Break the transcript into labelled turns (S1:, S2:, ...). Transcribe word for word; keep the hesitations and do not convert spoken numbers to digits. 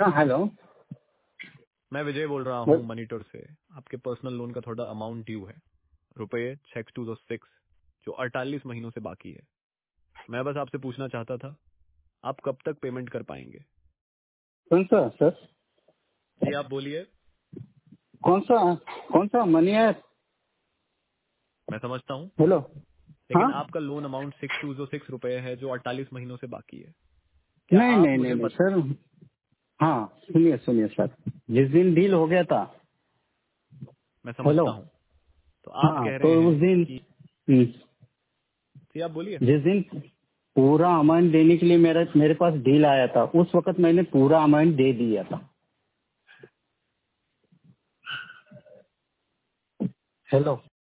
S1: हाँ हेलो।
S2: मैं विजय बोल रहा हूँ मनीटोर से। आपके पर्सनल लोन का थोड़ा अमाउंट ड्यू है, रुपये छह टू सिक्स, जो अड़तालीस महीनों से बाकी है। मैं बस आपसे पूछना चाहता था, आप कब तक पेमेंट कर पाएंगे?
S1: कौन सा सर?
S2: जी आप बोलिए।
S1: कौन सा कौन सा मनी है?
S2: मैं समझता हूँ,
S1: हेलो।
S2: लेकिन
S1: हाँ
S2: आपका लोन अमाउंट सिक्स टू जो सिक्स रुपए है, जो अड़तालीस महीनों से बाकी है। क्या
S1: नहीं
S2: आप
S1: नहीं नहीं
S2: मुझे
S1: नहीं
S2: बत...
S1: सर। हाँ सुनिए सुनिए सर, जिस दिन डील हो गया था।
S2: मैं
S1: हेलो।
S2: समझता हूँ। तो आप
S1: हाँ
S2: कह
S1: तो
S2: रहे
S1: उस
S2: हैं
S1: दिन
S2: कि
S1: हम्म,
S2: जी आप बोलिए।
S1: जिस दिन पूरा अमाउंट देने के लिए मेरा मेरे पास डील आया था, उस वक्त मैंने पूरा अमाउंट दे दिया था। हेलो।